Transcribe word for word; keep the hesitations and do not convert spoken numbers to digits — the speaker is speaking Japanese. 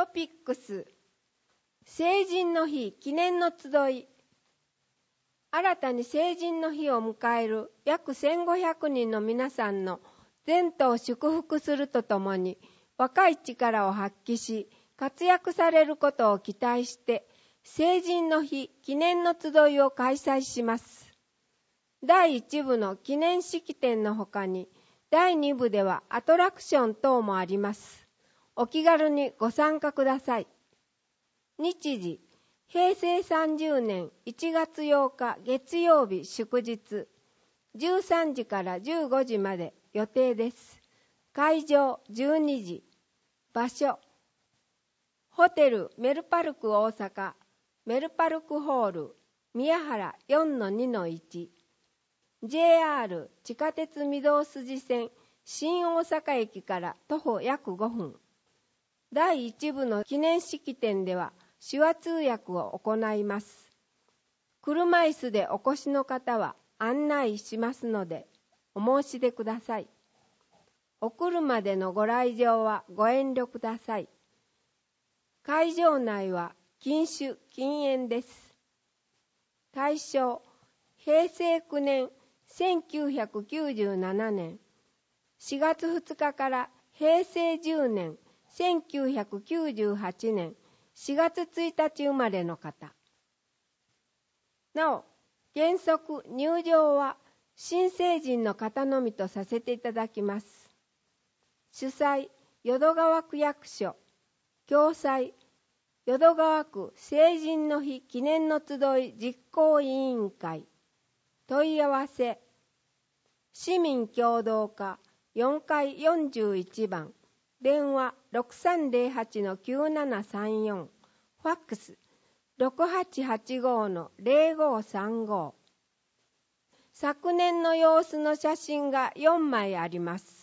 ピックス成人の日記念の集い。新たに成人の日を迎える約せんごひゃくにんの皆さんの前途を祝福するとともに、若い力を発揮し活躍されることを期待して、成人の日記念の集いを開催します。だいいち部の記念式典のほかに、だいに部ではアトラクション等もあります。お気軽にご参加ください。日時、へいせいさんじゅうねんいちがつようか月曜日祝日、じゅうさんじからじゅうごじまで予定です。会場じゅうにじ、場所、ホテルメルパルク大阪、メルパルクホール、宮原 よんのにのいち、ジェイアール 地下鉄御堂筋線新大阪駅から徒歩約ごふん。だいいち部の記念式典では手話通訳を行います。車椅子でお越しの方は案内しますのでお申し出ください。お車でのご来場はご遠慮ください。会場内は禁酒禁煙です。対象、へいせいきゅうねんせんきゅうひゃくきゅうじゅうななねんしがつふつかからへいせいじゅうねんせんきゅうひゃくきゅうじゅうはちねんしがつついたち生まれの方。なお、原則入場は新成人の方のみとさせていただきます。主催、淀川区役所。共催、淀川区成人の日記念の集い実行委員会。問い合わせ、市民協働課よんかいよんじゅういちばん、電話 ろくさんぜろはちのきゅうななさんよん、ファックス ろくはちはちごのぜろごさんご。昨年の様子の写真がよんまいあります。